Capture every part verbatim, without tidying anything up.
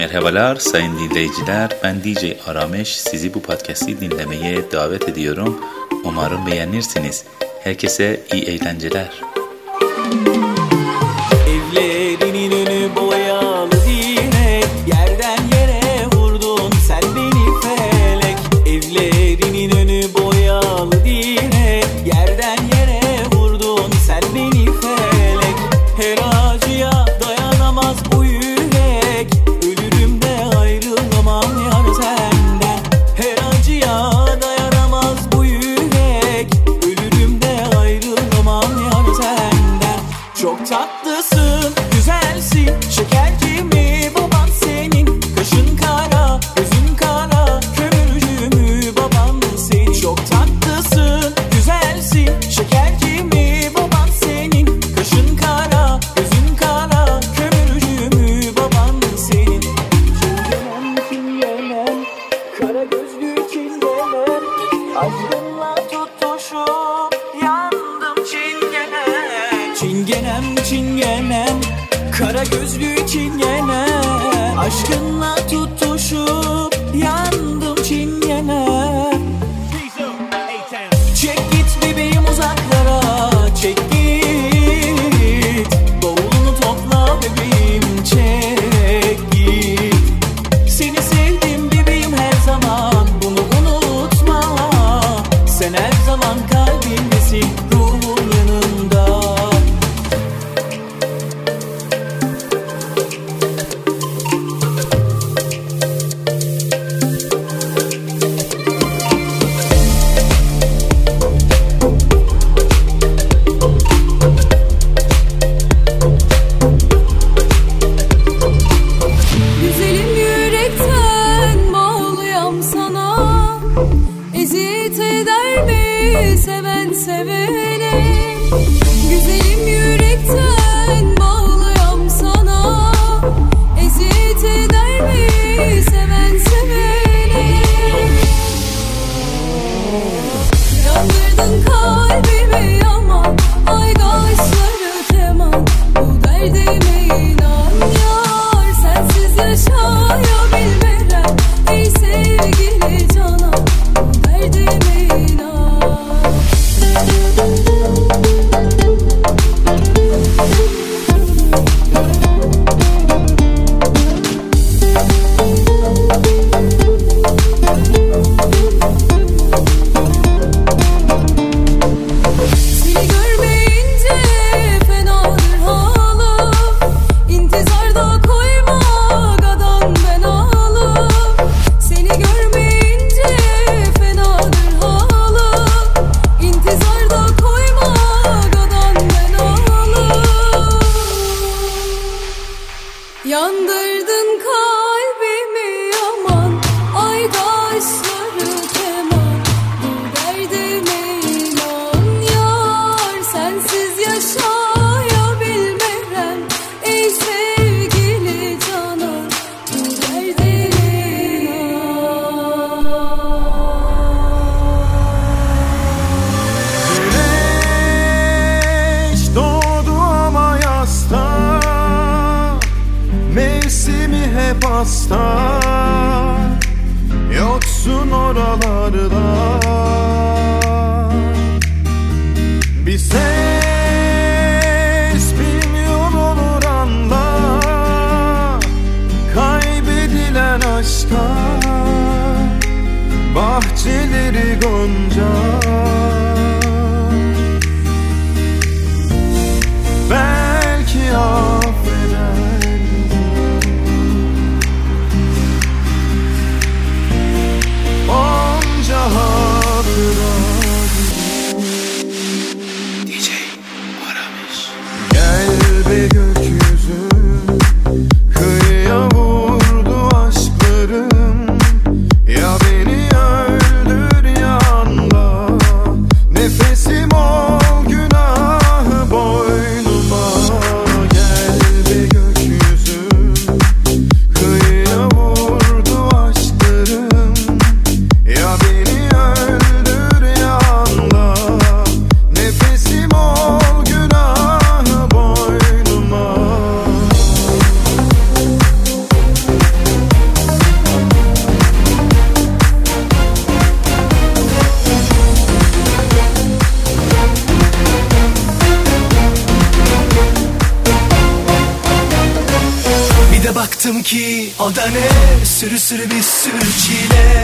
Merhabalar sayın dinleyiciler, ben D J Arameş, sizi bu podcast'i dinlemeye davet ediyorum. Umarım beğenirsiniz. Herkese iyi eğlenceler. Evlerinin önü boyalı direk, yerden yere vurdun sen beni felek. Evlerinin önü boyalı direk, yerden yere vurdun sen beni felek. Her acıya dayanamaz bu yürek, ölürüm de ayrılamam yar senden. Her acıya dayanamaz bu yürek, ölürüm de ayrılamam yar senden. Çok tatlısın, güzelsin, şeker gibi baban senin. Kaşın kara, gözün kara, kömürcü mü baban senin. Çok tatlısın, güzelsin, şeker gibi baban senin. Kaşın kara, gözün kara, kömürcü mü baban senin. Çingenem, çingenem, kara gözlü çingenem, aşkınla tutuşup yandım çingenem. Çingenem, çingenem, kara gözlü çingenem, aşkınla tutuşup yandım çingenem. Çek git bebeğim uzaklara, çek git, bavulunu topla bebeğim, çek git. Seni sevdim bebeğim her zaman, bunu unutma. Sen her zaman kalbimdesin, ruhun yanında. Güzelim yürekten bağlıyam sana, eziyet eder mi seven sevene? Güzelim yürekten bağlıyam sana, eziyet eder mi seven sevene? Yandırdın kalbimi yaman, aydaşları keman, bu derdime inan yar, sensiz yaşayabilmem. Ey sevgili canan, bu derdime inan. Seni görmeyince fenadır halim, İntizarda koyma gadan ben ağlam. Seni görmeyince fenadır halim, İntizarda koyma gadan ben ağlam. Yandırdın kalbimi yaman, aydaşları keman, bu derdime inan yar, sensiz yaşayabilmem. Ey sevgili canan, bu derdime inan. Güneş doğdu ama yasta, mevsimi hep hasta. Yoksun oralarda, bir ses bilmiyor olur anla, kaybedilen aşka, bahçeleri gonca. Belki affeder onca hatıra. D J Arameş. Gel be gökyüzü, kıyıya vurdu aşklarım. Ya beni öldür ya anla, nefesim ol günahı boynuma. Gel baktım ki o da ne, sürü sürü bir sürü çile.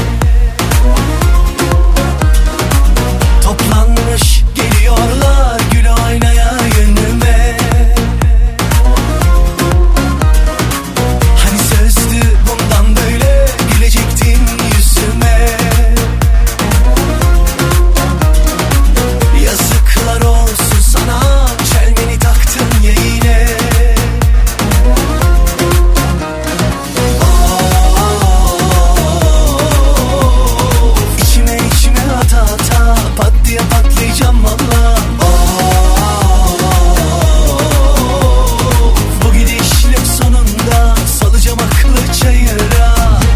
Toplanmış geliyorlar gül oynaya yönüme. Hani sözdü bundan böyle gülecektin yüzüme. Yazıklar olsun sana, çelmeni taktın ya yine. İçime içime ata ata pat diye patlayacağım valla. Bu gidişle sonunda salacağım aklı çayıra.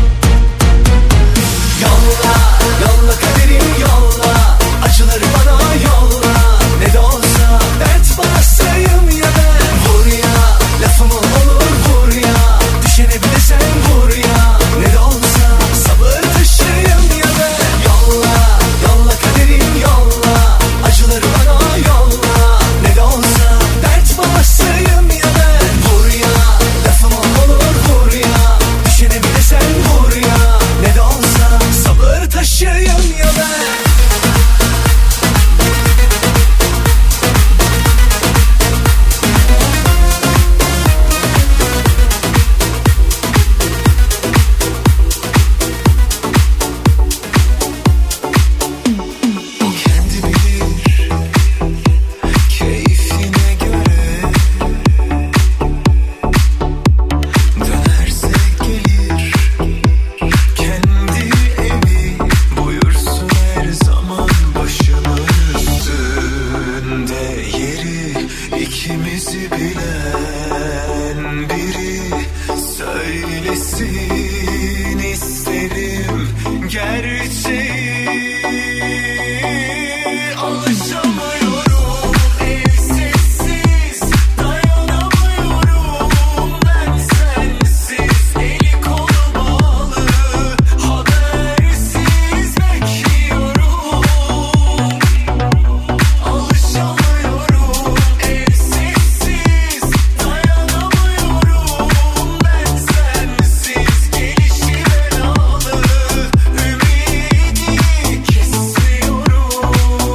Yolla, yolla kaderim yolla, acıları bana yolla. Ne de olsa dert basayım ya ben. Vur ya, lafımı olur vur ya, düşene bir de sen vur ya. Ne de olsa sabır taşıyım ya ben. Yolla, yolla kaderim yolla, acıları bana yolla. Ne de olsa dert basayım ya ben. Vur ya, lafımı olur vur ya, düşene bir de sen vur ya. Ne de olsa sabır taşıyım ya ben. O kendi bilir keyfine göre, dönerse gelir kendi evi, buyursun her zaman başımın üstünde yeri. İkimizi bilen biri söylesin isterim gerçeği. Alışamıyorum evsizsiz, dayanamıyorum ben sensiz. Eli kolu bağlı, habersiz bekliyorum. Alışamıyorum evsizsiz, dayanamıyorum ben sensiz. Gelişi belalı, ümidi kesiyorum.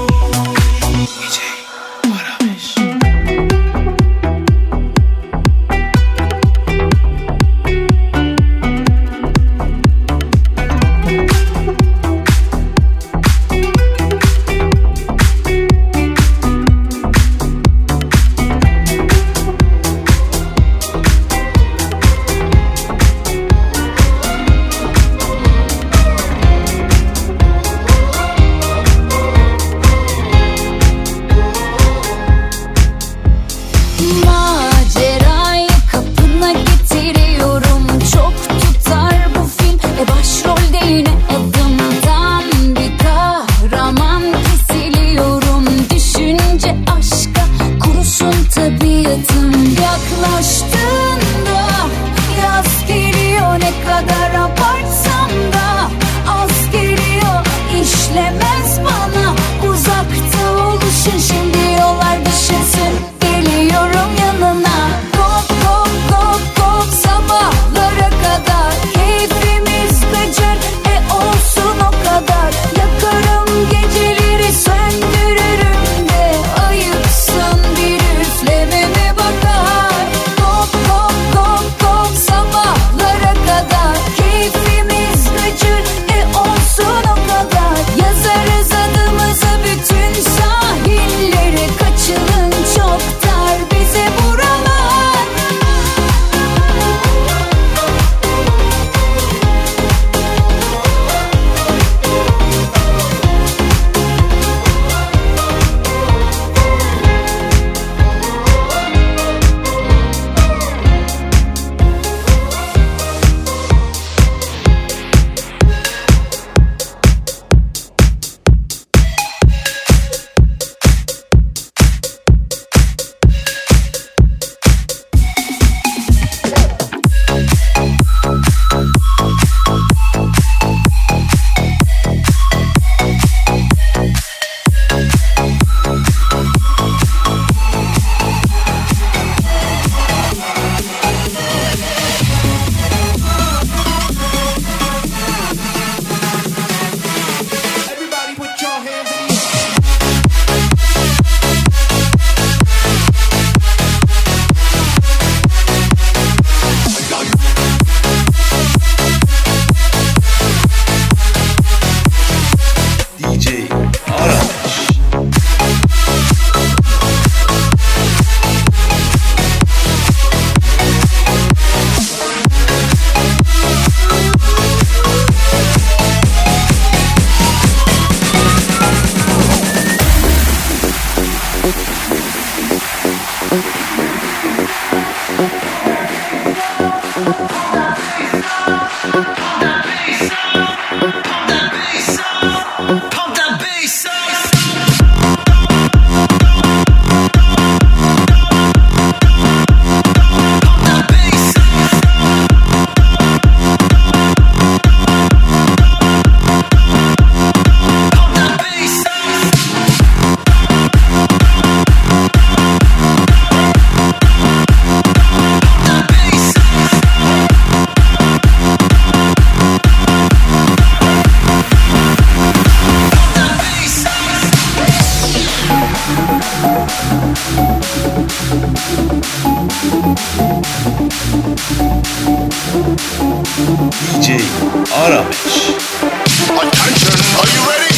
Macerayı kapına getiriyorum. Çok tutar bu film. E başrolde yine adımdan bir kahraman kesiliyorum. Düşünce aşka kurusun tabiatım. Yaklaştığında yaz geliyor, ne kadar abartsam da az geliyor. İşlemez bana uzakta oluşun, şimdi yollar düşünsün. Geliyorum yanına, kop kop kop kop sabahlara kadar. Keyfimiz gıcır, e olsun o kadar. Yakarım geceleri, söndürürüm de ayıpsın bir üflememe bakar. Kop kop kop kop sabahlara kadar. Keyfimiz D J Aramesh. Attention, are you ready?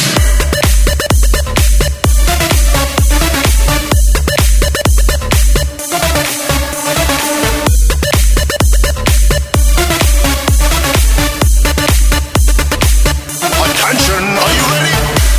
Attention, are you ready?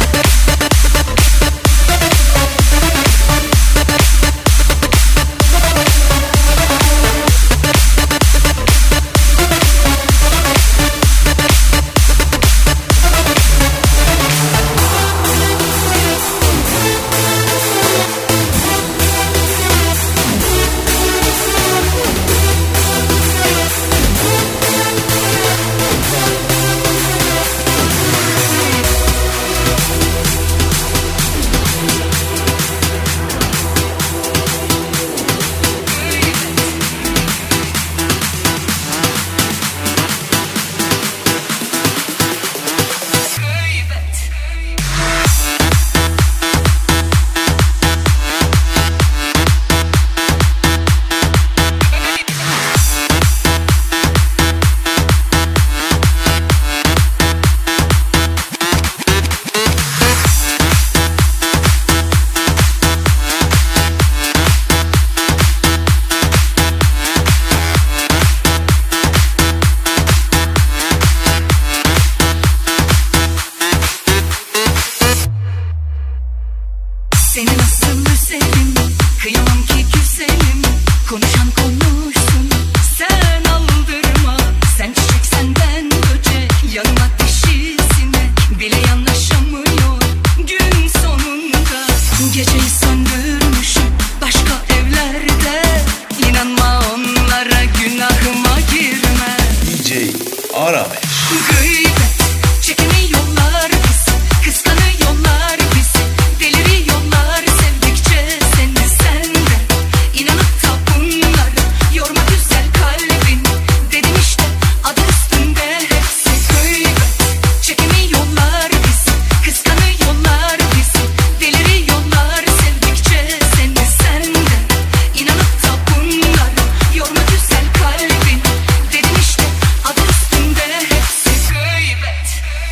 Seni nasıl üzerim, kıyamam ki güzelim. Konuşan konuşsun, sen aldırma. Sen çiçek senden böcek, yanıma dişisine bile yanaşamıyor gün sonunda. Geceyi söndürmüşüm başka evlerde. İnanma onlara, günahıma girme. D J Aramesh. Gıybet çekemiyorlar bizi, kıskanıyorlar bizi, deliriyorlar sevdikçe seni sende. İnanıp da bunlara yorma güzel kalbin, dedim işte adı üstünde hepsi. Gıybet çekemiyorlar bizi, kıskanıyorlar bizi, deliriyorlar sevdikçe seni sende. İnanıp da bunlara yorma güzel kalbin, dedim işte adı üstünde hepsi. Gıybet.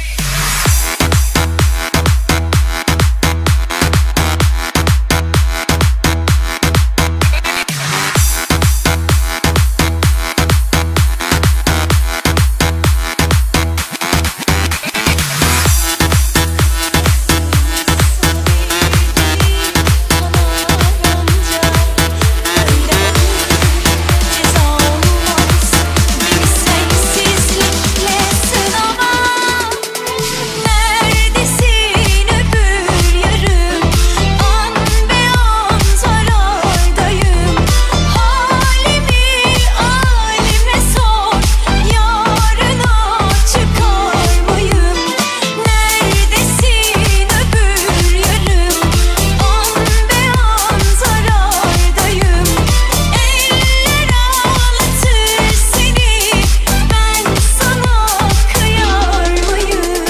Neredesin öbür yarım? An be an saraydayım. Halimi alime sor, yarına çıkar mıyım? Neredesin öbür yarım? An be an saraydayım. Eller ağlatır seni, ben sana kıyar mıyım?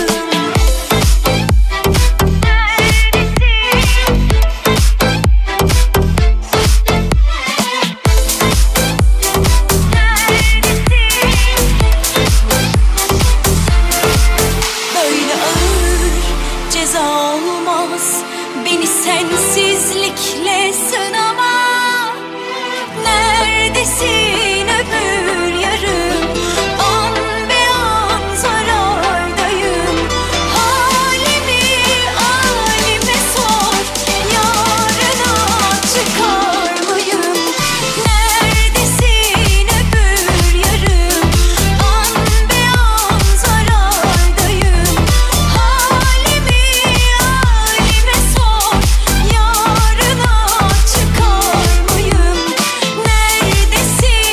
Böyle ağır ceza olmaz, beni sensizlikle sınama. Neredesin öbür yarım? An be an saraydayım. Halimi alime sor, yarına çıkar mıyım? Neredesin öbür yarım? An be an saraydayım. Halimi alime sor, yarına çıkar mıyım? Neredesin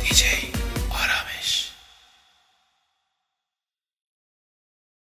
D J